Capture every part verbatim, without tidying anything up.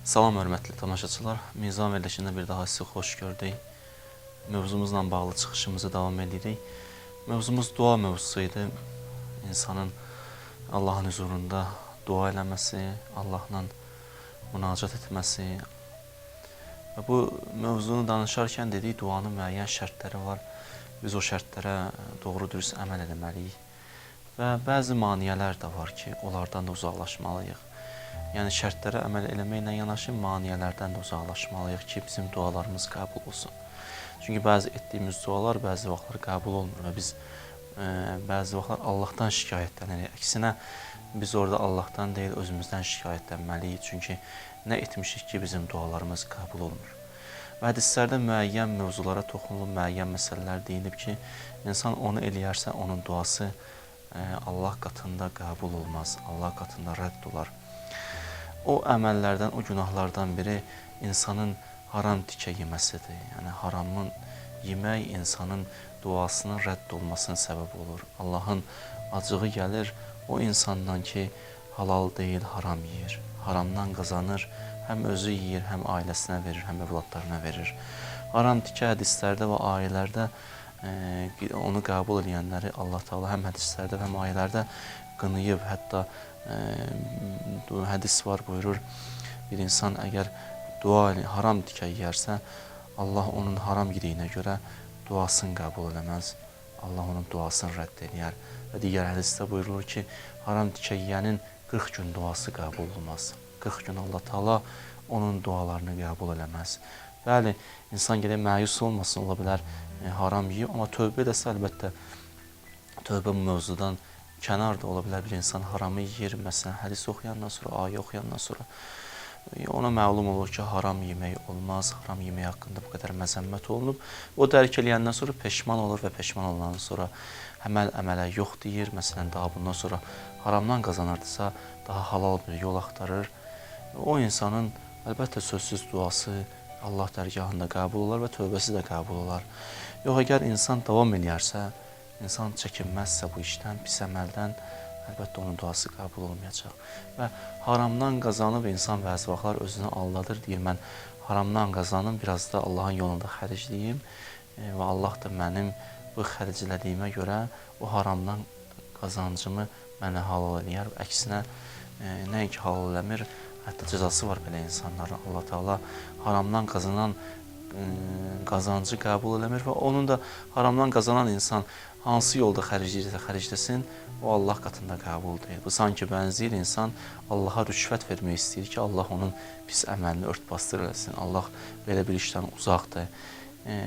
Salam hörmətli tamaşaçılar, Mizan verilişində bir daha sizi xoş gördük. Mövzumuzla bağlı çıxışımızı davam edirik. Mövzumuz dua mövzusu idi. İnsanın Allahın huzurunda dua eləməsi, Allahla münacat etməsi. Və bu mövzunu danışarkən dedik, duanın müəyyən şərtləri var. Biz o şərtlərə doğru dürüst əməl etməliyik. Və bəzi maniyələr də var ki, onlardan da uzaqlaşmalıyıq. Yəni şərtlərə əməl eləməklə yanaşı maniyələrdən də uzaqlaşmalıyıq ki, bizim dualarımız qəbul olsun. Çünki bəzi etdiyimiz dualar bəzi vaxtlar qəbul olmur və biz e, bəzi vaxtlar Allahdan şikayətlənirik. Əksinə biz orada Allahdan deyil, özümüzdən şikayətlənməliyik. Çünki nə etmişik ki, bizim dualarımız qəbul olmur. Və hədislərdə müəyyən mövzulara toxunulub, müəyyən məsələlər deyilib ki, insan onu eləyərsə, onun duası e, Allah qatında qəbul olmaz, Allah qatında rədd olar. O əməllərdən, o günahlardan biri insanın haram tikə yeməsidir. Yəni haramın yemək insanın duasının rədd olmasının səbəb olur. Allahın acığı gəlir o insandan ki, halal deyil, haram yeyir. Haramdan qazanır, həm özü yeyir, həm ailəsinə verir, həm övladlarına verir. Haram tikə hədislərdə və ayələrdə e, onu qəbul edənləri Allah Teala həm hədislərdə, həm ayələrdə qınıyıb, hətta e, hədis var, buyurur, bir insan əgər dua haram tikə yeyərsə, Allah onun haram yediyinə görə duasını qəbul eləməz, Allah onun duasını rədd edər. Və digər hədisdə buyurulur ki, haram tikə yeyənin qırx gün duası qəbul olmaz. qırx gün Allah Teala onun dualarını qəbul eləməz. Bəli, insan gedək məyus olmasın, ola bilər e, haram yeyib, amma tövbə edəsə əlbəttə tövbə bu mövzudan kənar da ola bilər. Bir insan haramı yeyir, məsələn, hədis oxuyandan sonra, ayə oxuyandan sonra ona məlum olur ki, haram yemək olmaz, haram yemək haqqında bu qədər məzəmmət olunub. O dərk eləyəndən sonra peşman olur və peşman olandan sonra əməl əmələ yox deyir. Məsələn, daha bundan sonra haramdan qazanırdısa, daha halal bir yol axtarır. O insanın əlbəttə sözsüz duası Allah dərgahında qəbul olar və tövbəsi də qəbul olar. Yox, əgər insan davam eləyərsə, insan çəkinməzsə bu işdən, pis əməldən, əlbəttə onun duası qəbul olmayacaq. Və haramdan qazanıb insan bəzi vaxtlar özünü aldadır, deyir, mən haramdan qazanım, biraz da Allahın yolunda xərcliyim e, və Allah da mənim bu xərclədiyimə görə o haramdan qazancımı mənə halal eləyər. Əksinə, e, nəinki halal eləmir, hətta cəzası var belə insanların. Allah Teala haramdan qazanan e, qazancı qəbul eləmir və onun da haramdan qazanan insan hansı yolda xərcləyirsə xərcləsin, o Allah qatında qəbul deyil. Bu sanki bənzəyir, insan Allaha rüşvət vermək istəyir ki, Allah onun pis əməlini ört-basdır eləsin. Allah belə bir işdən uzaqdır. E,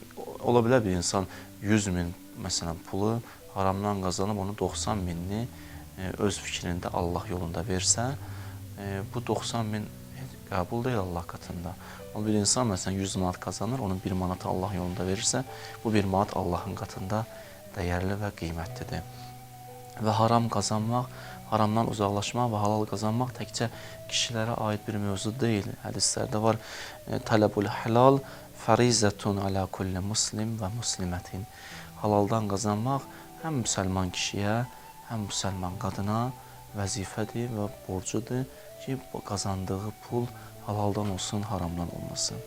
ola bilər bir insan yüz min məsələn pulu haramdan qazanıb onun doxsan minini e, öz fikrində Allah yolunda versə, e, bu doxsan min qəbul deyil Allah qatında. O bir insan məsələn yüz manat qazanır, onun bir manatı Allah yolunda verirsə, bu bir manat Allahın qatında dəyərli və qiymətlidir. Və haram qazanmaq, haramdan uzaqlaşmaq və halal qazanmaq təkcə kişilərə aid bir mövzu deyil. Hədislərdə var, tələbul halal farizətun alə kulli muslim və muslimətin. Halaldan qazanmaq həm müsəlman kişiyə, həm müsəlman qadına vəzifədir və borcudur ki, qazandığı pul halaldan olsun, haramdan olmasın.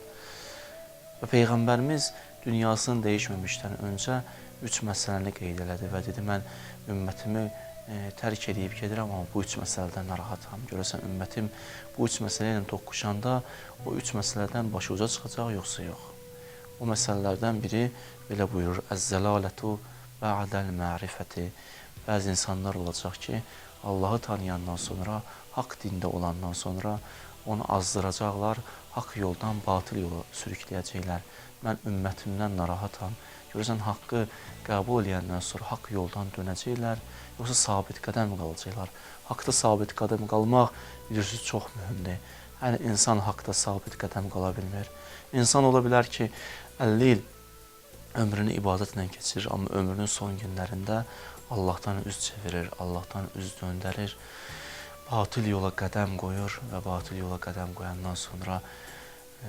Və Peyğəmbərimiz dünyasını dəyişməmişdən öncə üç məsələni qeyd elədi və dedi, mən ümmətimi e, tərk edib gedirəm, amma bu üç məsələdən narahatam. Görəsən, ümmətim bu üç məsələ ilə toqquşanda o üç məsələdən başı uca çıxacaq, yoxsa yox. O məsələlərdən biri belə buyurur, əz-zəlalətu bə'dəl mərifəti. Bəzi insanlar olacaq ki, Allahı tanıyandan sonra, haqq dində olandan sonra onu azdıracaqlar, haqq yoldan batıl yola sürükləyəcəklər. Mən ümmətimdən narahatam. Görürsən, haqqı qəbul edəndən sonra haqq yoldan dönəcəklər, yoxsa sabit qədəm qalacaqlar. Haqda sabit qədəm qalmaq, bilirsiniz, çox mühümdür. Yəni, insan haqda sabit qədəm qala bilmir. İnsan ola bilər ki, əlli il ömrünü ibadətlə keçirir, amma ömrünün son günlərində Allahdan üz çevirir, Allahdan üz döndərir, batıl yola qədəm qoyur və batıl yola qədəm qoyandan sonra e,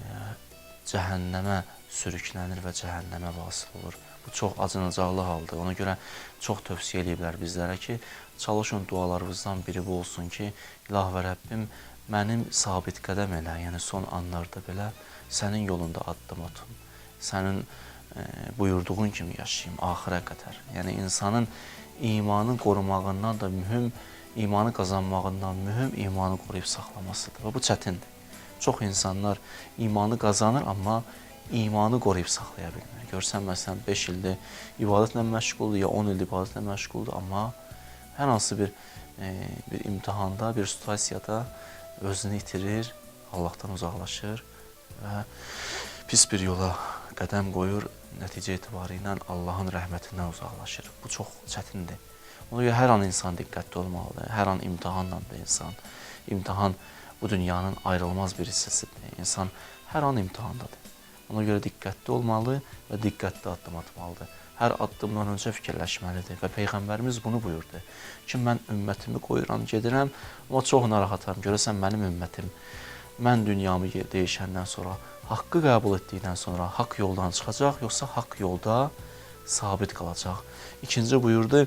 cəhənnəmə sürüklənir və cəhənnəmə vasıl olur. Bu çox acınacaqlı haldır. Ona görə çox tövsiyə ediblər bizlərə ki, çalışın dualarınızdan biri bu olsun ki, İlah və Rəbbim mənim sabit qədəm elə, yəni son anlarda belə sənin yolunda addım atım, sənin e, buyurduğun kimi yaşayayım axıra qədər. Yəni insanın imanı qorumağından da mühüm, imanı qazanmağından mühüm imanı qoruyub saxlamasıdır və bu çətindir. Çox insanlar imanı qazanır, amma imanı qoruyub saxlaya bilmir. Görsən, məsələn, beş ildir ibadətlə məşğuldur, ya on ildir ibadətlə məşğuldur, amma hər hansı bir, e, bir imtihanda, bir situasiyada özünü itirir, Allahdan uzaqlaşır və pis bir yola qədəm qoyur, nəticə etibarı ilə Allahın rəhmətindən uzaqlaşır. Bu çox çətindir. Ona görə hər an insan diqqətli olmalıdır, hər an imtihanla da insan. İmtihan bu dünyanın ayrılmaz bir hissəsidir. İnsan hər an imtihandadır. Ona görə diqqətli olmalı və diqqətli addım atmalıdır. Hər addımdan öncə fikirləşməlidir və Peyğəmbərimiz bunu buyurdu ki, mən ümmətimi qoyuram, gedirəm, amma çox narahatam. Görəsən, mənim ümmətim, mən dünyamı dəyişəndən sonra, haqqı qəbul etdikdən sonra haqq yoldan çıxacaq, yoxsa haqq yolda sabit qalacaq. İkinci buyurdu,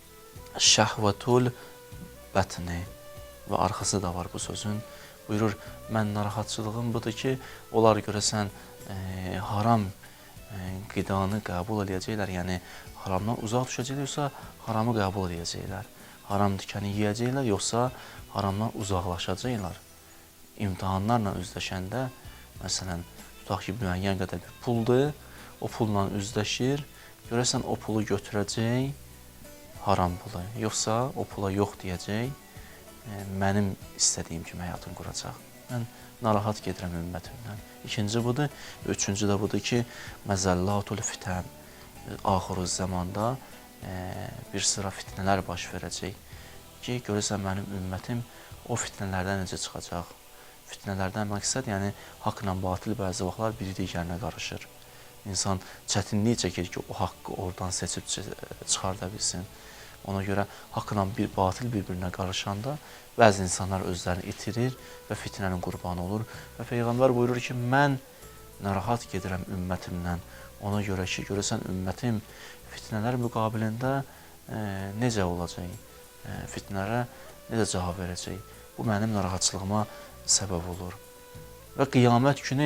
şəhvətul bətni və arxası da var bu sözün. Buyurur, mən narahatçılığım budur ki, onlar görəsən e, haram qidanı qəbul edəcəklər, yəni haramdan uzaq düşəcəklər, yoxsa haramı qəbul edəcəklər. Haram dikəni yeyəcəklər, yoxsa haramdan uzaqlaşacaqlar. İmtihanlarla üzləşəndə, məsələn, tutaq ki, müəyyən qədər bir puldur, o pulla üzləşir, görəsən o pulu götürəcək, haram pulu, yoxsa o pula yox deyəcək, mənim istədiyim kimi həyatını quracaq. Mən narahat gedirəm ümmətimdən. İkinci budur. Üçüncü də budur ki, məzəllatul fitən. Axırı zamanda e, bir sıra fitnələr baş verəcək ki, görürsən mənim ümmətim o fitnələrdən necə çıxacaq? Fitnələrdən məqsəd, yəni haqla batil bəzi vaxtlar biri digərinə qarışır. İnsan çətinlik çəkir ki, o haqqı oradan seçib çıxarda bilsin. Ona görə haqla bir batil bir-birinə qarışanda bəzi insanlar özlərini itirir və fitnənin qurbanı olur. Və Peyğəmbər buyurur ki, mən narahat gedirəm ümmətimdən. Ona görə ki, görəsən ümmətim fitnələr müqabilində e, necə olacaq? E, fitnələrə necə cavab verəcək? Bu mənim narahatçılığıma səbəb olur. Və qiyamət günü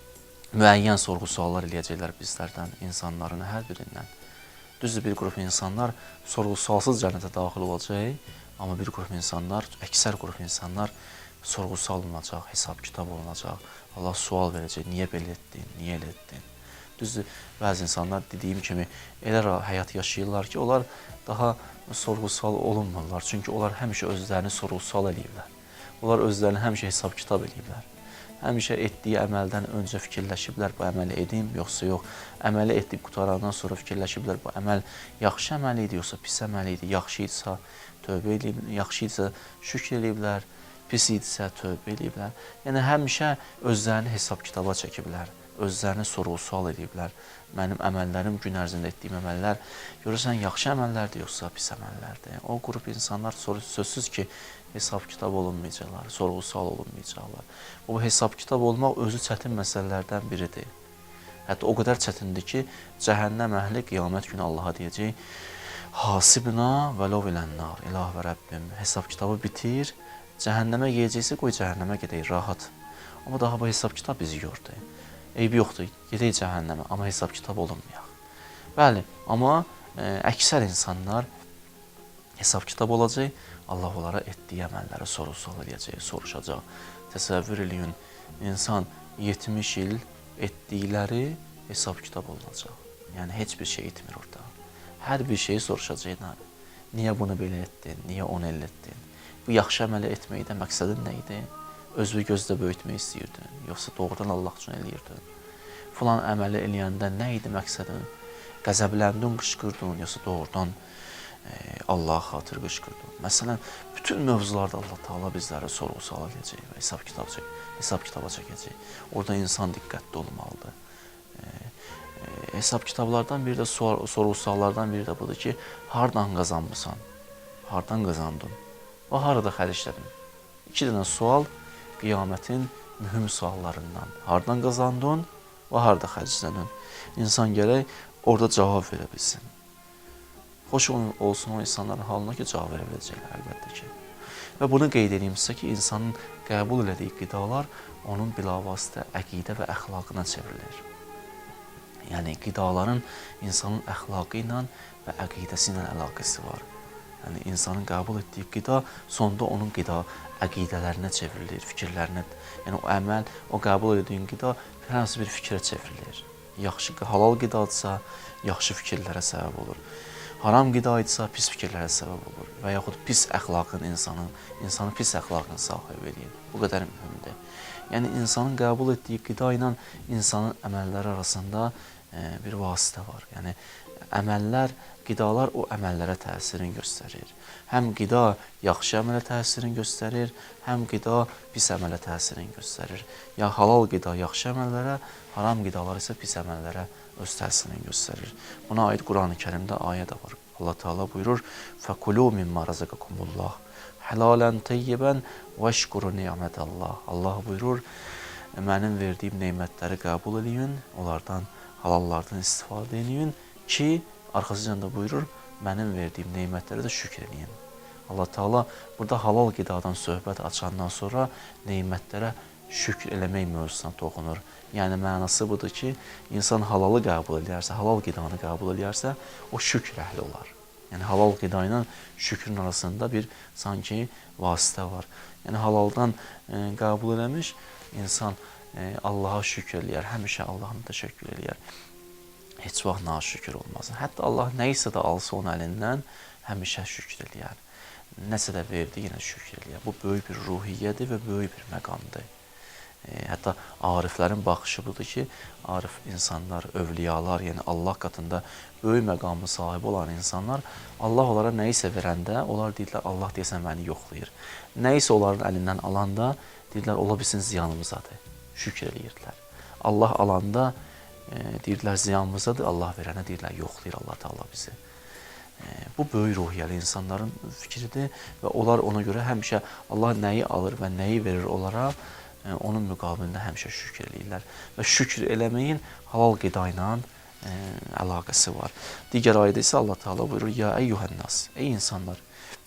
müəyyən sorğu-suallar eləyəcəklər bizlərdən, insanların hər birindən. Düzdür, bir qrup insanlar sorğu-sualsız cənnətə daxil olacaq, amma bir qrup insanlar, əksər qrup insanlar sorğu-sual olunacaq, hesab-kitab olunacaq. Allah sual verəcək, niyə belə etdin, niyə elə etdin? Düzdür, bəzi insanlar dediyim kimi elə həyat yaşayırlar ki, onlar daha sorğu-sual olunmurlar. Çünki onlar həmişə özlərini sorğu-sual eləyirlər. Onlar özlərini həmişə hesab-kitab eləyirlər. Həmişə etdiyi əməldən öncə fikirləşiblər, bu əməli edim, yoxsa yox. Əməli etdib qutarandan sonra fikirləşiblər, bu əməl yaxşı əməl idi, yoxsa pis əməl idi. Yaxşı idisə tövbə edib, yaxşı idisə şükür ediblər, pis idisə tövbə ediblər. Yəni həmişə özlərini hesab-kitaba çəkiblər, özlərini sorğu-sual ediblər. Mənim əməllərim, gün ərzində etdiyim əməllər, görürsən, yaxşı əməllərdir, yoxsa pis əməllərdir. O qrup insanlar sözsüz ki, hesab-kitab olunmayacaqlar, sorğu-sual olunmayacaqlar. Bu hesab-kitab olmaq özü çətin məsələlərdən biridir. Hətta o qədər çətindir ki, cəhənnəm əhli qiyamət günü Allaha deyəcək, hasibna və lov ilənnar, ilah və Rəbbim, hesab-kitabı bitir, cəhənnəmə yeyəcəksə, qoy cəhənnəmə gedək, rahat. Amma daha bu hesab-kitab bizi yordu. Eybi yoxdur, gedək cəhənnəmə, amma hesab-kitab olunmayaq. Bəli, amma ə, əksər insanlar hesab-kitab olacaq, Allah onlara etdiyi əməlləri soru-sual edəcək, soruşacaq. Təsəvvür eləyin, insan yetmiş il etdikləri hesab-kitab olunacaq. Yəni, heç bir şey etmir orada. Hər bir şeyi soruşacaq. Niyə bunu belə etdin, niyə onu elə etdin? Bu yaxşı əməli etməkdə məqsədin nə idi? Özünü gözdə böyütmək istəyirdin, yoxsa doğrudan Allah üçün eləyirdin? Filan əməli eləyəndə nə idi məqsədin? Qəzəbləndin, qışqırdın, yoxsa doğrudan Allaha xatır qışqırdı. Məsələn, bütün mövzularda Allah Taala bizlərə sorğu-sual edəcək və hesab-kitab çək, hesab-kitaba çəkəcək. Orada insan diqqətli olmalıdır. E, e, hesab-kitablardan biri də sorğu-suallardan biri də budur ki, hardan qazanmısan? Hardan qazandın? Və harada xərclədin? İki dənə sual qiyamətin mühüm suallarından. Hardan qazandın və harada xərclədin? İnsan gərək orada cavab verə bilsin. Xoş olsun o insanların halına ki, cavab verə biləcəklər əlbəttə ki. Və bunu qeyd edeyim sizə ki, insanın qəbul elədiyi qidalar onun bilavasitə əqidə və əxlaqına çevrilir. Yəni qidaların insanın əxlaqı ilə və əqidəsi ilə əlaqəsi var. Yəni insanın qəbul etdiyi qida sonda onun qida əqidələrinə çevrilir, fikirlərinə. Yəni o əməl, o qəbul etdiyin qida hər hansı bir fikrə çevrilir. Yaxşı, halal qidadsa yaxşı fikirlərə səbəb olur. Haram qida idisə pis fikirlərə səbəb olur və yaxud pis əxlaqın insanın, insanı pis əxlaqın sahib edir. Bu qədər mühümdür. Yəni insanın qəbul etdiyi qida ilə insanın əməlləri arasında e, bir vasitə var. Yəni əməllər, qidalar o əməllərə təsirini göstərir. Həm qida yaxşı əmələ təsirini göstərir, həm qida pis əmələ təsirini göstərir. Ya halal qida yaxşı əməllərə, haram qidalar isə pis əməllərə öz təsirini göstərir. Buna aid Qurani Kərimdə ayə də var. Allah Teala buyurur: "Fəkulu mimma razaqakumullah halalan tayyiban veşkuru ni'metallah." Allah buyurur: "Mənim verdiyim nemətləri qəbul eləyin, onlardan halallardan istifadə edin ki," arxasınca da buyurur, "Mənim verdiyim nemətlərə də şükr eləyin." Allah Teala burada halal qidadan söhbət açandan sonra nemətlərə şükr eləmək mövzusuna toxunur. Yəni mənası budur ki, insan halalı qəbul edərsə, halal qidanı qəbul edərsə, o şükr əhli olar. Yəni halal qida ilə şükrün arasında bir sanki vasitə var. Yəni halaldan e, qəbul eləmiş insan e, Allaha şükr eləyər, həmişə Allahına təşəkkür eləyər. Heç vaxt naşükür olmaz. Hətta Allah nə isə də alsa onun əlindən həmişə şükr eləyər. Nəsə də verdi, yenə şükr eləyər. Bu böyük bir ruhiyyədir və böyük bir məqamdır. E, hətta ariflərin baxışı budur ki, arif insanlar, övliyalar, yəni Allah qatında böyük məqamı sahibi olan insanlar, Allah onlara nə isə verəndə, onlar deyirlər, Allah deyəsən məni yoxlayır. Nə isə onların əlindən alanda, deyirlər, ola bilsin ziyanımızadır, şükür eləyirdilər. Allah alanda, e, deyirlər, ziyanımızadır, Allah verənə deyirlər, yoxlayır Allah Teala bizi. E, bu böyük ruhiyyəli insanların fikridir və onlar ona görə həmişə Allah nəyi alır və nəyi verir onlara, onun müqabilində həmişə şükür eləyirlər. Və şükür eləməyin halal qida ilə e, əlaqəsi var. Digər ayədə isə Allah Teala buyurur: "Ya eyyuhən-nas, ey insanlar,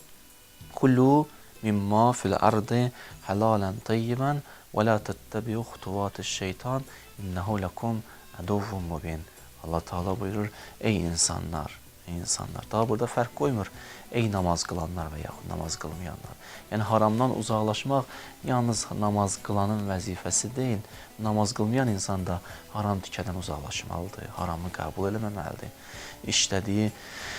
kullu mimma fil ardı halalan tayyiban və la tattabi'u xutuvatiş-şeytan innehu lekum aduvvun mubin." Allah Teala buyurur: "Ey insanlar, ey insanlar." Daha burada fərq qoymur. Ey namaz qılanlar və yaxud namaz qılmayanlar. Yəni haramdan uzaqlaşmaq yalnız namaz qılanın vəzifəsi deyil. Namaz qılmayan insan da haram tikədən uzaqlaşmalıdır, haramı qəbul eləməməlidir. İşlədiyi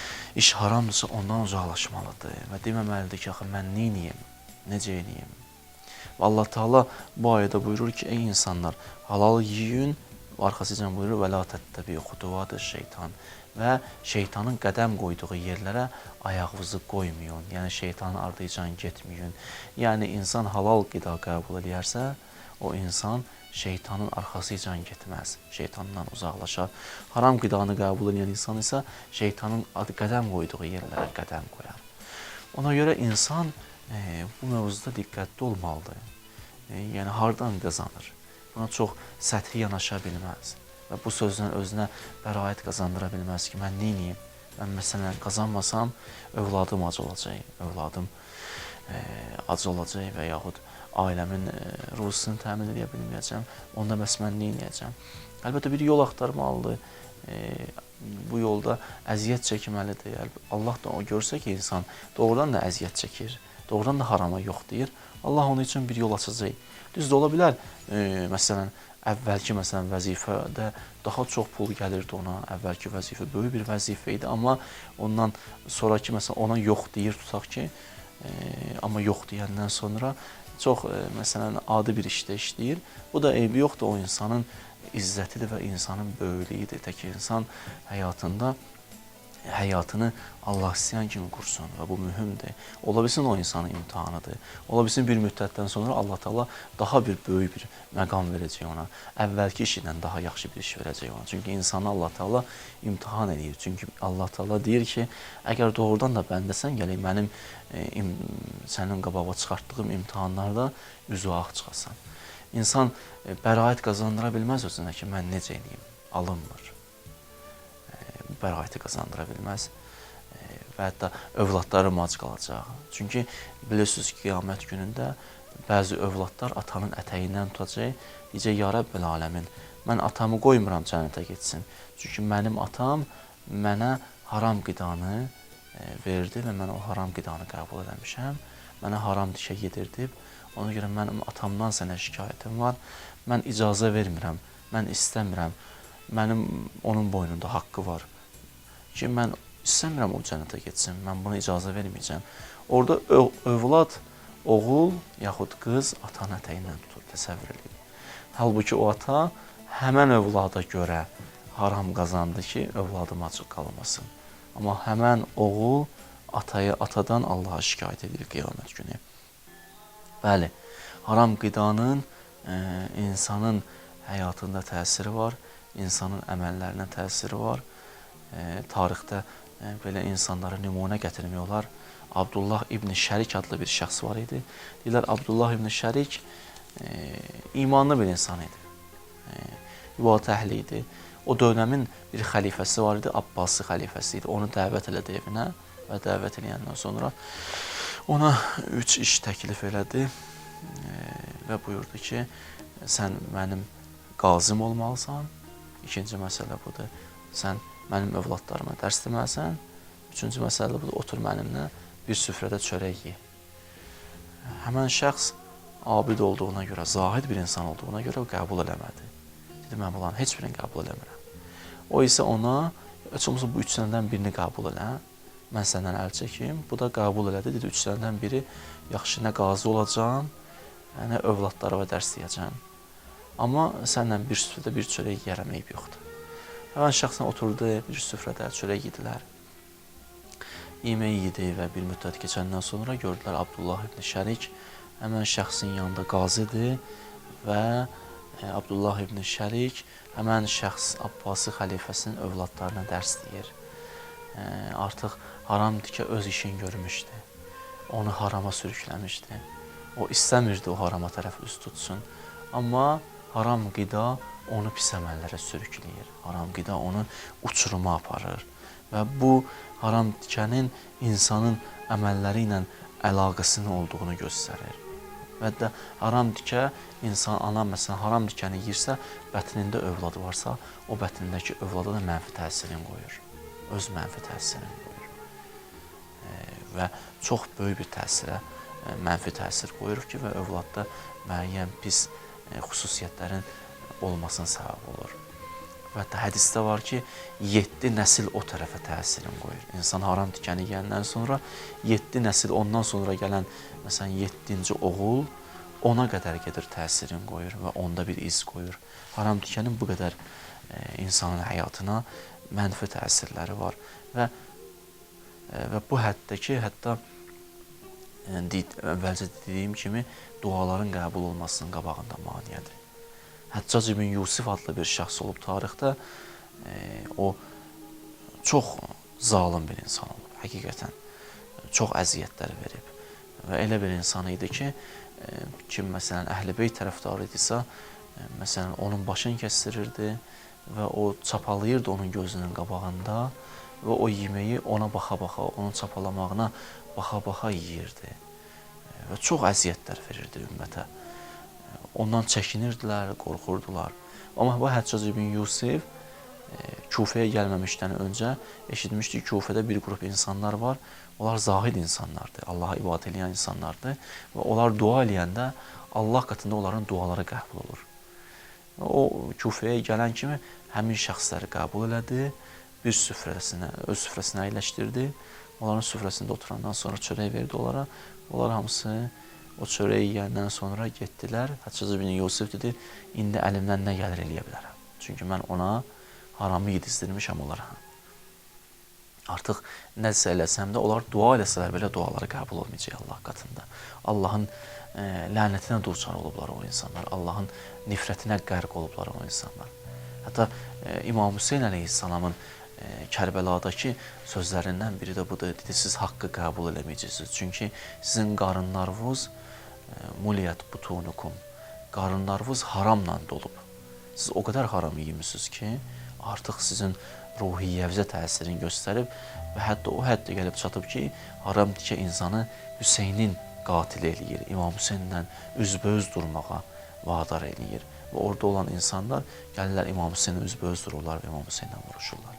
iş haramdırsa ondan uzaqlaşmalıdır və deməməlidir ki, axı mən nə edeyim, necə edeyim? Və Allah Teala bu ayədə buyurur ki, ey insanlar, halal yeyin, arxasıcan buyurur: "Və la təttəbi'u xutuvatiş-şeytan." Və şeytanın qədəm qoyduğu yerlərə ayağınızı qoymayın. Yəni şeytanın ardıcan getməyin. Yəni insan halal qida qəbul edərsə, o insan şeytanın arxasıcan getməz. Şeytandan uzaqlaşar. Haram qidanı qəbul edən insan isə şeytanın qədəm qoyduğu yerlərə qədəm qoyar. Ona görə insan e, bu mövzuda diqqətli olmalıdır. E, yəni hardan qazanır? Buna çox səthi yanaşa bilməz. Və bu sözdən özünə bəraət qazandıra bilməz ki, mən nə edeyim? Mən məsələn qazanmasam, övladım ac olacaq, övladım e, ac olacaq və yaxud ailəmin e, ruzisini təmin edə bilməyəcəm. Onda bəs mən nə edəcəm? Əlbəttə bir yol axtarmalıdır. E, bu yolda əziyyət çəkməlidir. Allah da o görsə ki, insan doğrudan da əziyyət çəkir, doğrudan da harama yox deyir. Allah onun üçün bir yol açacaq. Düzdür, ola bilər, e, məsələn, əvvəlki məsələn vəzifədə daha çox pul gəlirdi ona, əvvəlki vəzifə böyük bir vəzifə idi, amma ondan sonraki məsələn ona yox deyir tutaq ki, e, amma yox deyəndən sonra çox e, məsələn adi bir işdə işləyir. Bu da eybi yoxdur, o insanın izzətidir və insanın böyüklüyüdür. Tək insan həyatında həyatını Allah istəyən kimi qursun və bu mühümdür. Ola bilsin o insanın imtahanıdır. Ola bilsin bir müddətdən sonra Allah Teala daha bir böyük bir məqam verəcək ona. Əvvəlki işindən daha yaxşı bir iş verəcək ona. Çünki insanı Allah Teala imtahan edir. Çünki Allah Teala deyir ki, əgər doğrudan da bəndəsən, gələk mənim e, im, sənin qabağa çıxartdığım imtahanlarda üzü ağ çıxasan. İnsan e, bəraət qazandıra bilməz özünə ki, mən necə edeyim? Alınmır. Bəraəti qazandıra bilməz və hətta övladları mac qalacaq. Çünki bilirsiniz ki, qiyamət günündə bəzi övladlar atanın ətəyindən tutacaq, deyəcək, ya Rəbbəl aləmin, mən atamı qoymuram cənnətə getsin. Çünki mənim atam mənə haram qidanı verdi və mən o haram qidanı qəbul eləmişəm. Mənə haram dişə yedirdib. Ona görə mənim atamdan sənə şikayətim var. Mən icazə vermirəm, mən istəmirəm. Mənim onun boynunda haqqı var ki, mən istəmirəm o cənnətə getsin. Mən buna icazə verməyəcəm. Orada övlad, oğul yaxud qız atanın ətəyindən tutur, təsəvvür edin. Halbuki o ata həmən övlada görə haram qazandı ki, övladım acıq qalmasın. Amma həmən oğul atayı atadan Allaha şikayət edir qiyamət günü. Bəli, haram qidanın e, insanın həyatında təsiri var, insanın əməllərinə təsiri var. E, tarixdə e, belə insanlara nümunə gətirmək olar. Abdullah ibn Şərik adlı bir şəxs var idi. Deyirlər, Abdullah ibn Şərik e, imanlı bir insan idi. E, İbadət əhli idi. O dönəmin bir xəlifəsi var idi, Abbasi xəlifəsi idi. Onu dəvət elədi evinə və dəvət eləyəndən sonra ona üç iş təklif elədi e, və buyurdu ki, sən mənim qazim olmalısan. İkinci məsələ budur, sən mənim övladlarıma dərs deməlisən. Üçüncü məsələ budur, otur mənimlə bir süfrədə çörək ye. Həmən şəxs abid olduğuna görə, zahid bir insan olduğuna görə qəbul eləmədi. Dedi, mən bunların heç birini qəbul eləmirəm. O isə ona, heç olmasa bu üçləndən birini qəbul elə, mən səndən əl çəkim. Bu da qəbul elədi, dedi, üçləndən biri, yaxşı, nə qazi olacam, nə övladlarıma dərs deyəcəm. Amma səndən bir süfrədə bir çörək yiyərəm, eyb yoxdur. Həmən şəxslə oturdu, bir süfrədə çörək yedilər. Yemək yedi və bir müddət keçəndən sonra gördülər Abdullah ibn Şərik həmən şəxsin yanında qazidir və e, Abdullah ibn Şərik həmən şəxs Abbasi xəlifəsinin övladlarına dərs deyir. E, artıq haram dikə öz işini görmüşdü. Onu harama sürükləmişdi. O istəmirdi o harama tərəf üst tutsun. Amma haram qida onu pis əməllərə sürükləyir. Haram qida onu uçuruma aparır. Və bu haram dikənin insanın əməlləri ilə əlaqəsinin olduğunu göstərir. Və də haram dikə, insan, ana məsələn, haram dikəni yiyirsə, bətnində övladı varsa, o bətnindəki övlada da mənfi təsirini qoyur. Öz mənfi təsirini qoyur. E, və çox böyük bir təsirə, e, mənfi təsir qoyur ki, və övladda müəyyən pis e, xüsusiyyətlərin olmasına səbəb olur. Və hətta hədisdə var ki, yeddi nəsil o tərəfə təsirini qoyur. İnsan haram dikəni yiyəndən sonra, yeddi nəsil ondan sonra gələn, məsələn, yeddinci oğul ona qədər gedir təsirini qoyur və onda bir iz qoyur. Haram dikənin bu qədər e, insanın həyatına mənfi təsirləri var. Və, e, və bu həddə ki, hətta e, əvvəlcə dediyim kimi, duaların qəbul olmasının qabağında maniyədir. Həccac ibn Yusif adlı bir şəxs olub tarixdə, e, o çox zalım bir insan olub, həqiqətən. Çox əziyyətlər verib və elə bir insan idi ki, e, kim məsələn Əhl-i-Beyt tərəfdarı idisə, e, məsələn onun başını kəstirirdi və o çapalayırdı onun gözünün qabağında və o yeməyi ona baxa-baxa, onun çapalamağına baxa-baxa yeyirdi e, və çox əziyyətlər verirdi ümmətə. Ondan çəkinirdilər, qorxurdular. Amma bu Həccac ibn Yusif e, Kufəyə gəlməmişdən öncə eşitmişdi ki, Kufədə bir qrup insanlar var. Onlar zahid insanlardır, Allaha ibadət edən insanlardır və onlar dua eləyəndə Allah qatında onların duaları qəbul olur. O Kufəyə gələn kimi həmin şəxsləri qəbul elədi, bir süfrəsinə, öz süfrəsinə əyləşdirdi. Onların süfrəsində oturandan sonra çörək verdi onlara. Onlar hamısı o çörəyi yiyəndən sonra getdilər. Həccac ibn Yusif dedi, indi əlimdən nə gəlir eləyə bilərəm. Çünki mən ona haramı yedizdirmişəm onlara. Artıq nəsə eləsəm də, onlar dua eləsələr belə duaları qəbul olmayacaq Allah qatında. Allahın e, lənətinə duçar olublar o insanlar. Allahın nifrətinə qərq olublar o insanlar. Hətta e, İmam Hüseyin əleyhissalamın e, Kərbələdəki sözlərindən biri də budur. Dedi, siz haqqı qəbul eləməyəcəksiniz. Çünki sizin qarınlarınız muliyət butunukum, qarınlarınız haramla dolub. Siz o qədər haram yemişsiniz ki, artıq sizin ruhiyyəvizə təsirini göstərib və hətta o həddə gəlib çatıb ki, haram tikə insanı Hüseynin qatil eləyir, İmam Hüseynlə üzbəüz durmağa vadar eləyir. Və orada olan insanlar gəlirlər İmam Hüseynlə üzbəüz dururlar və İmam Hüseynlə vuruşurlar.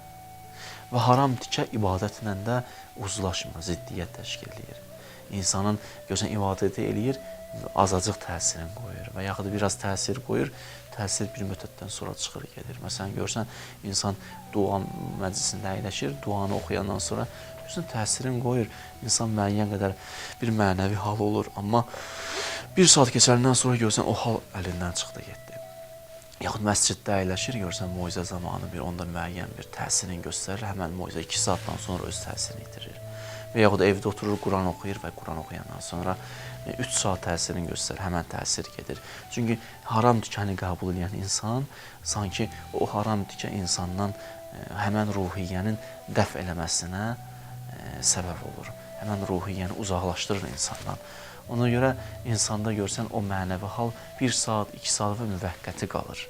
Və haram tikə ibadətlə də uzlaşma, ziddiyyət təşkil edir. İnsanın görsən ibadəti eləyir, azacıq təsirini qoyur və yaxud da biraz təsir qoyur, təsir bir müddətdən sonra çıxır gedir. Məsələn, görsən, insan dua məclisində əyləşir, duanı oxuyandan sonra görsən, təsirini qoyur. İnsan müəyyən qədər bir mənəvi hal olur, amma bir saat keçəndən sonra görsən, o hal əlindən çıxdı, getdi. Yaxud məsciddə əyləşir, görsən, moizə zamanı bir onda müəyyən bir təsirini göstərir, həmən moizə iki saatdan sonra öz təsirini itirir. Və yaxud da evdə oturur, Quran oxuyur və Quran oxuyandan sonra üç saat təsirini göstərir, həmən təsir gedir. Çünki haram tükəni qəbul edən insan sanki o haram tükə insandan həmən ruhiyyənin dəf eləməsinə səbəb olur. Həmən ruhiyyəni uzaqlaşdırır insandan. Ona görə insanda görsən o mənəvi hal bir saat, iki saat və müvəqqəti qalır.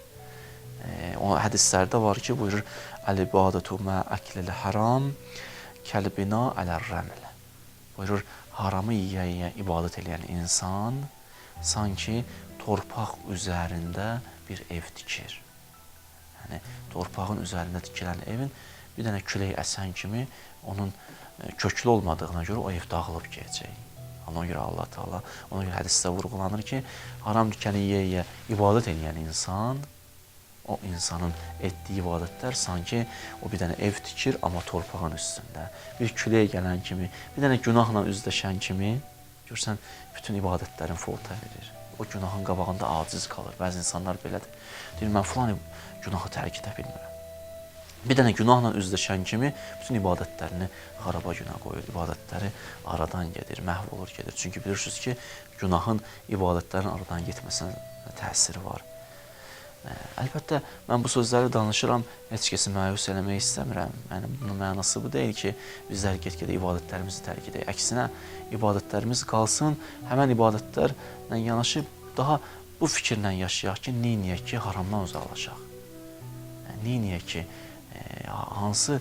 O hədislərdə var ki, buyurur, Əl-ibadətu mə əklilə haram, kəlbina ələr-rəmlə. Buyurur, haramı yiyə-yiyə ibadət edən insan sanki torpaq üzərində bir ev tikir. Yəni, torpağın üzərində tikilən evin bir dənə külək əsən kimi onun köklü olmadığına görə o ev dağılıb gələcək. Ona görə Allah Teala, ona görə hədisdə vurğulanır ki, haram tikəni yiyə-yiyə ibadət edən insan, o insanın etdiyi ibadətlər sanki o bir dənə ev tikir, amma torpağın üstündə. Bir külək gələn kimi, bir dənə günahla üzləşən kimi, görsən, bütün ibadətlərin folta verir. O günahın qabağında aciz qalır. Bəzi insanlar belədir. Deyir, mən filan günahı tərk edə bilmirəm. Bir dənə günahla üzləşən kimi bütün ibadətlərini xaraba günə qoyur. İbadətləri aradan gedir, məhv olur gedir. Çünki bilirsiniz ki, günahın ibadətlərin aradan getməsinə təsiri var. Əlbəttə, mən bu sözləri danışıram, heç kəsi məyus eləmək istəmirəm. Yəni, bunun mənası bu deyil ki, bizlər get-gedə ibadətlərimizi tərk edək. Əksinə, ibadətlərimiz qalsın, həmən ibadətlərlə yanaşı daha bu fikirlə yaşayaq ki, neyniyək ki, haramdan uzaqlaşaq. Neyniyək ki, hansı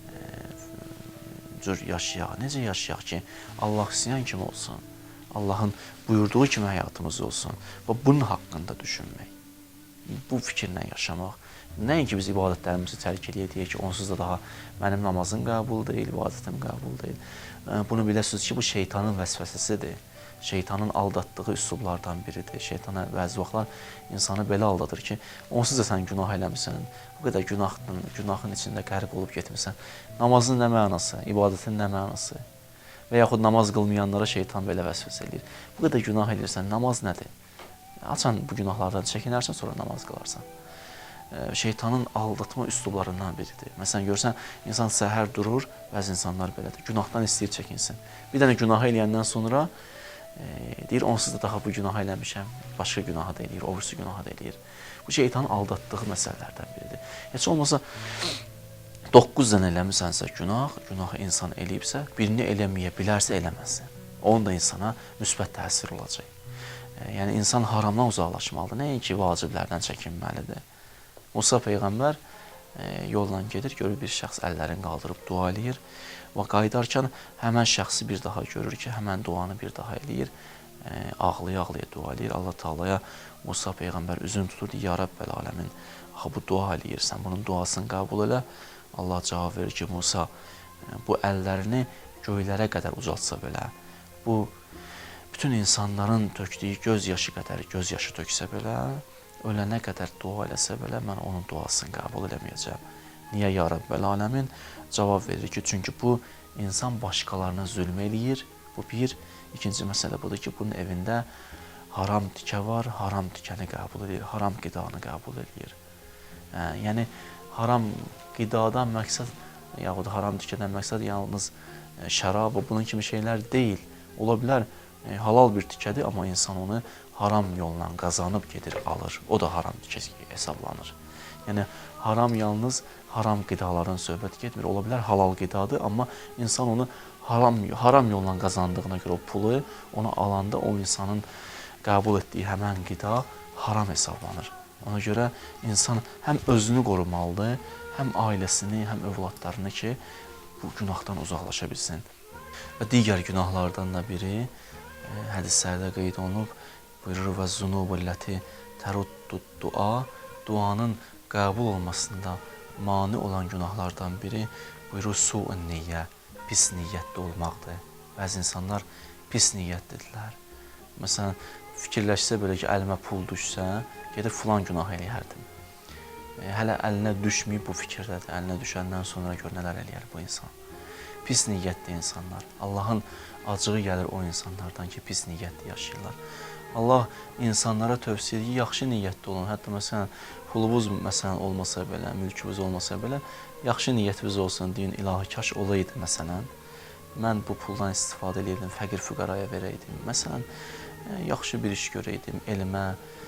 cür yaşayaq, necə yaşayaq ki, Allah istəyən kimi olsun, Allahın buyurduğu kimi həyatımız olsun və bunun haqqında düşünmək. Bu fikirlə yaşamaq. Nəinki biz ibadətlərimizi tərk edəyək ki, onsuz da daha mənim namazım qəbul deyil, ibadətim qəbul deyil. Bunu biləsiniz ki, bu şeytanın vəsvəsidir. Şeytanın aldatdığı üslublardan biridir. Şeytana bəzi vaxtlar insanı belə aldadır ki, onsuz da sən günah eləmirsən, bu qədər günahın, günahın içində qərib olub getmirsən. Namazın nə mənası, ibadətin nə mənası? Və yaxud namaz qılmayanlara şeytan belə vəsvəs edir. Bu qədər günah edirsən, namaz nədir? Açan bu günahlardan çəkinərsən, sonra namaz qılarsan. Şeytanın aldatma üslublarından biridir. Məsələn, görsən, insan səhər durur, bəzi insanlar belədir, günahdan istəyir çəkinsin. Bir dənə günahı eləyəndən sonra e, deyir, onsuz da daha bu günahı eləmişəm, başqa günahı da eləyir, ovrisi günahı da eləyir. Bu şeytanın aldatdığı məsələlərdən biridir. Heç olmasa, doqquz dənə eləmisənsə günah, günahı insan eləyibsə, birini eləməyə bilərsə eləməsin. Onun da insana müsbət təsir olacaq. Yəni, insan haramdan uzaqlaşmalıdır, nəinki vaciblərdən çəkinməlidir. Musa Peyğəmbər e, yolla gedir, görür bir şəxs əllərini qaldırıb dua eləyir və qayıdarkən həmən şəxsi bir daha görür ki, həmən duanı bir daha eləyir, e, ağlaya-ağlaya dua eləyir. Allah Taalaya Musa Peyğəmbər üzün tutur, deyir, ya Rəbbəl aləmin, axı bu dua eləyirsən, bunun duasını qəbul elə. Allah cavab verir ki, Musa, e, bu əllərini göylərə qədər ucaltsa belə, bu bütün insanların tökdüyü göz yaşı qədər göz yaşı töksə belə, ölənə qədər dua eləsə belə, mən onun duasını qəbul eləməyəcəm. Niyə ya Rəbbəl aləmin? Cavab verir ki, çünki bu insan başqalarına zülm eləyir. Bu bir. İkinci məsələ budur ki, bunun evində haram tikə var, haram tikəni qəbul edir, haram qidanı qəbul edir. Hə, yəni, haram qidadan məqsəd, yaxud haram tikədən məqsəd yalnız şərab, bunun kimi şeylər deyil. Ola bilər, e, halal bir tikədir, amma insan onu haram yolla qazanıb gedir, alır. O da haram tikə hesablanır. Yəni, haram yalnız haram qidaların söhbət getmir. Ola bilər halal qidadır, amma insan onu haram, haram yolla qazandığına görə o pulu, onu alanda o insanın qəbul etdiyi həmən qida haram hesablanır. Ona görə insan həm özünü qorumalıdır, həm ailəsini, həm övladlarını ki, bu günahdan uzaqlaşa bilsin. Və digər günahlardan da biri, hədislərdə qeyd olunub, buyurur və zunubu ləti təruddu dua, duanın qəbul olmasında mane olan günahlardan biri buyurur su-un niyyə, pis niyyətli olmaqdır. Bəzi insanlar pis niyyətlidirlər. Məsələn, fikirləşsə belə ki, əlimə pul düşsə, gedib filan günah eləyərdim. Hələ əlinə düşməyib bu fikirdədir. Əlinə düşəndən sonra gör nələr eləyər bu insan. Pis niyyətli insanlar. Allahın acığı gəlir o insanlardan ki, pis niyyətli yaşayırlar. Allah insanlara tövsiyə edir, yaxşı niyyətli olun. Hətta məsələn, pulunuz məsələn olmasa belə, mülkünüz olmasa belə, yaxşı niyyətiniz olsun, deyin, ilahi kaş olaydı məsələn. Mən bu puldan istifadə edeydim, fəqir füqaraya verəydim. Məsələn, yaxşı bir iş görəydim, elmə,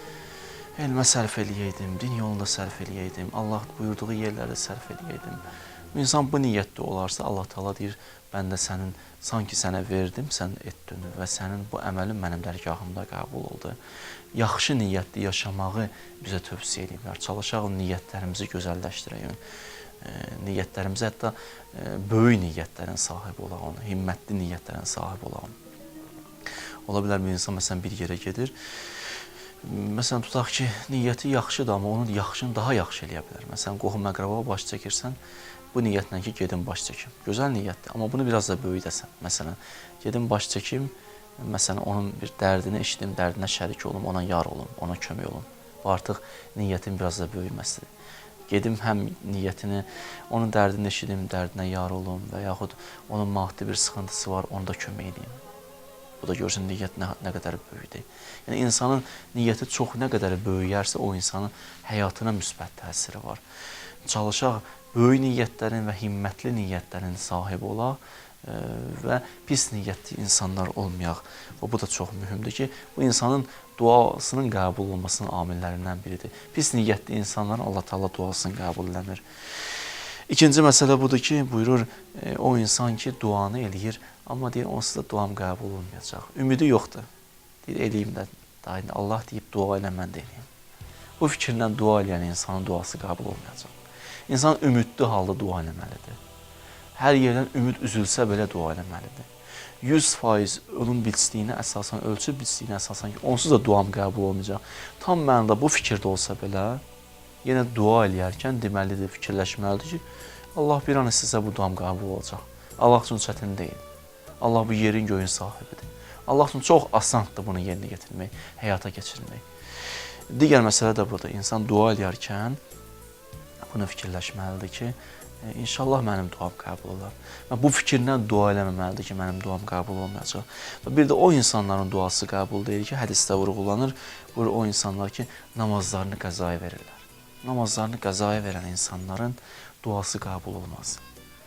elmə sərf eləyəydim, din yolunda sərf eləyəydim, Allah buyurduğu yerlərdə sərf eləyəydim. İnsan bu niyyətdə olarsa, Allah Teala deyir, mən də sənin, sanki sənə verdim, sən etdin və sənin bu əməlin mənim dərgahımda qəbul oldu. Yaxşı niyyətli yaşamağı bizə tövsiyə edirlər. Çalışaq niyyətlərimizi gözəlləşdirək. Niyyətlərimizi hətta böyük niyyətlərin sahibi olaq, himmətli niyyətlərin sahibi olaq. Ola bilər bir insan məsələn bir yerə gedir. Məsələn, tutaq ki, niyyəti yaxşıdır, amma onun yaxşını daha yaxşı eləyə bilər. Məsələn, qohum əqraba baş çəkirsən, bu niyyətlə ki, gedim baş çəkim. Gözəl niyyətdir, amma bunu biraz da böyüdəsən. Məsələn, gedim baş çəkim, məsələn, onun bir dərdini eşidim, dərdinə şərik olum, ona yar olum, ona kömək olum. Bu artıq niyyətin biraz da böyüməsidir. Gedim həm niyyətini, onun dərdini eşidim, dərdinə yar olum və yaxud onun maddi bir sıxıntısı var, onu da kömək edeyim. Bu da görsün niyyət nə, nə qədər böyükdür. Yəni, insanın niyyəti çox nə qədər böyüyərsə, o insanın həyatına müsbət təsiri var. Çalışaq, böyük niyyətlərin və himmətli niyyətlərin sahibi olaq e, və pis niyyətli insanlar olmayaq. Və bu da çox mühümdür ki, bu insanın duasının qəbul olmasının amillərindən biridir. Pis niyyətli insanların Allah Teala duasını qəbul eləmir. İkinci məsələ budur ki, buyurur, e, o insan ki, duanı eləyir, amma deyir, onsuz da duam qəbul olmayacaq. Ümidi yoxdur. Deyir, eləyim də, daha Allah deyib dua elə, mən də eləyim. Bu fikirlə dua eləyən insanın duası qəbul olmayacaq. İnsan ümidli halda dua eləməlidir. Hər yerdən ümid üzülsə belə dua eləməlidir. yüz faiz onun bilçiliyinə əsasən, ölçü bilçiliyinə əsasən ki, onsuz da duam qəbul olmayacaq. Tam mənada bu fikirdə olsa belə, yenə dua eləyərkən deməlidir, fikirləşməlidir ki, Allah bir an istəsə bu duam qəbul olacaq. Allah üçün çətin deyil. Allah bu yerin göyün sahibidir. Allah üçün çox asandır bunu yerinə getirmək, həyata keçirmək. Digər məsələ də budur. İnsan dua eləyərkən bunu fikirləşməlidir ki, İnşallah mənim duam qəbul olar. Və bu fikirlə dua eləməməlidir ki, mənim duam qəbul olmayacaq. Və bir də o insanların duası qəbul deyil ki, hədisdə vurğulanır, o insanlar ki, namazlarını qəzaya verirlər. Namazlarını qəzaya verən insanların duası qəbul olmaz.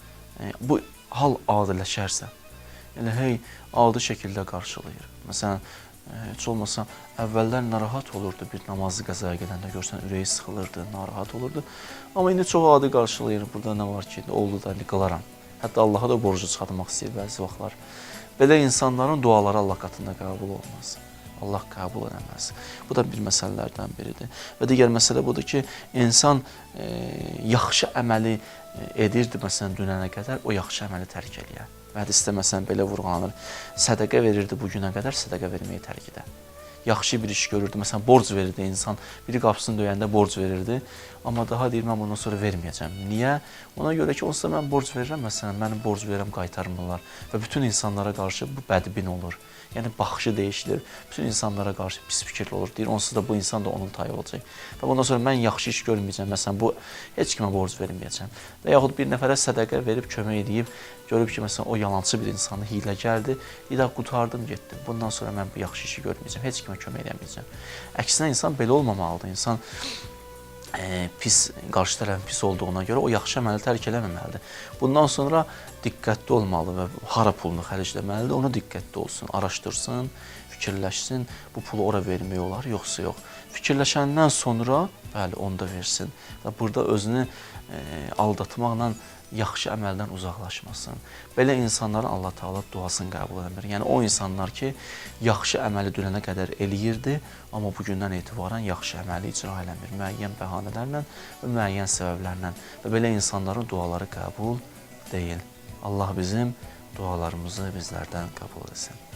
Bu hal adiləşərsə, elə hey adi şəkildə qarşılayır. Məsələn, heç olmasa əvvəllər narahat olurdu, bir namazı qəzaya gedəndə görsən, ürəyi sıxılırdı, narahat olurdu. Amma indi çox adi qarşılayır, burada nə var ki, oldu da, qılaram. Hətta Allaha da borcu çıxartmaq istəyir bəzi vaxtlar. Belə insanların duaları Allah qatında qəbul olmaz. Allah qəbul edəməz. Bu da bir məsələlərdən biridir. Və digər məsələ budur ki, insan e, yaxşı əməli edirdi, məsələn, dünənə qədər, o yaxşı əməli tərk eləyər. Və hədisdə məsələn belə vurğulanır, sədəqə verirdi bu günə qədər, sədəqə verməyi tərk edə. Yaxşı bir iş görürdü, məsələn, borc verirdi insan, biri qapısını döyəndə borc verirdi, amma daha deyir, mən bundan sonra verməyəcəm. Niyə? Ona görə ki, onsuz da mən borc verirəm, məsələn, mənim borc verirəm, qaytarmırlar və bütün insanlara qarşı bu bədbin olur. Yəni, baxışı dəyişilir, bütün insanlara qarşı pis fikirli olur, deyir, onsuz da bu insan da onun tayı olacaq. Və bundan sonra mən yaxşı iş görməyəcəm, məsələn, bu heç kimə borc verməyəcəm. Və yaxud bir nəfərə sədəqə verib, kömək edib, görüb ki, məsələn, o yalancı bir insanı hiyləgərdir, deyir, qurtardım, getdim, bundan sonra mən bu yaxşı işi görməyəcəm, heç kimə kömək edəməyəcəm. Əksinə, insan belə olmamalıdır, insan e, pis, qarşı tərəfin pis olduğuna görə o yaxşı əməli tərk eləməməlidir. Bundan sonra diqqətli olmalı və hara pulunu xərcləməlidir, ona diqqətli olsun, araşdırsın, fikirləşsin, bu pulu ora vermək olar, yoxsa yox. Fikirləşəndən sonra, bəli, onda versin və burada özünü e, aldatmaqla yaxşı əməldən uzaqlaşmasın. Belə insanların Allah Taala duasını qəbul etmir. Yəni o insanlar ki, yaxşı əməli dünənə qədər eləyirdi, amma bugündən etibarən yaxşı əməli icra eləmir. Müəyyən bəhanələrlə və müəyyən səbəblərlə və belə insanların duaları qəbul deyil. Allah bizim dualarımızı bizlərdən qəbul etsin.